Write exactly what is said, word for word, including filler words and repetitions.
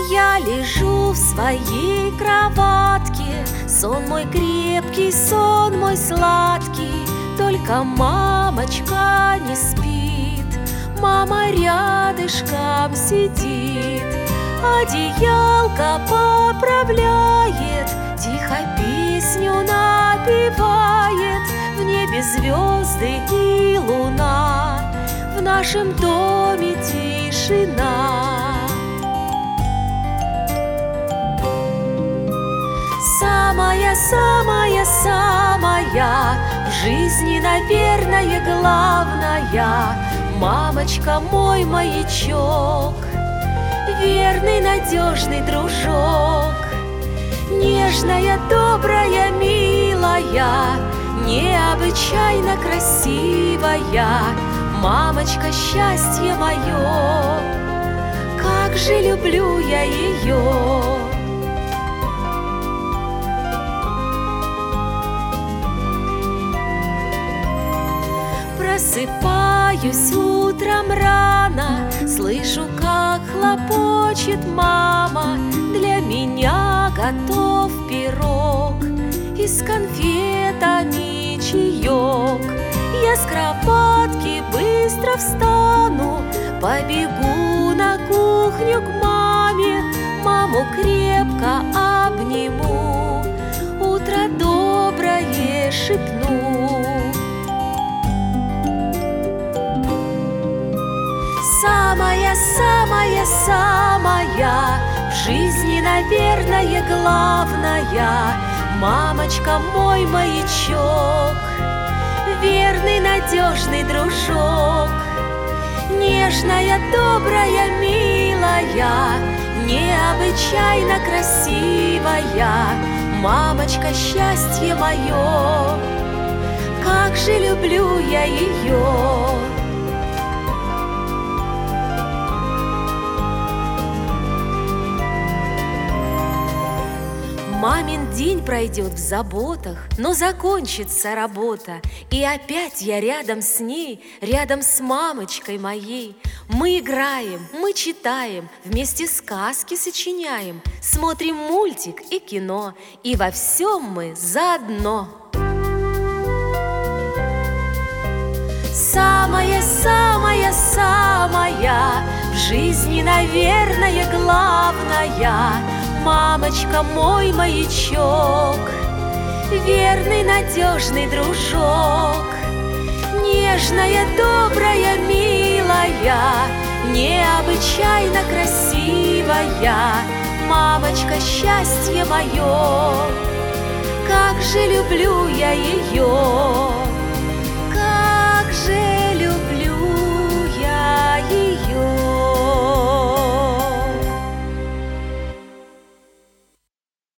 Я лежу в своей кроватке, сон мой крепкий, сон мой сладкий. Только мамочка не спит, мама рядышком сидит, одеялко поправляет, тихо песню напевает. В небе звезды и луна, в нашем доме тишина. Самая-самая-самая в жизни, наверное, главная мамочка мой маячок, верный, надежный дружок, нежная, добрая, милая, необычайно красивая мамочка, счастье мое, как же люблю я ее. Просыпаюсь утром рано, слышу, как хлопочет мама. Для меня готов пирог и с конфетами чаек. Я с кроватки быстро встану, побегу на кухню к маме, маму крепко обниму, утро доброе шепну. Самая-самая-самая в жизни, наверное, главная мамочка мой маячок, верный, надежный дружок, нежная, добрая, милая, необычайно красивая мамочка, счастье мое, как же люблю я ее. Мамин день пройдет в заботах, но закончится работа, и опять я рядом с ней, рядом с мамочкой моей. Мы играем, мы читаем, вместе сказки сочиняем, смотрим мультик и кино, и во всем мы заодно. Самая-самая-самая в жизни, наверное, главная мамочка мой маячок, верный, надежный дружок, нежная, добрая, милая, необычайно красивая мамочка, счастье мое, как же люблю я ее.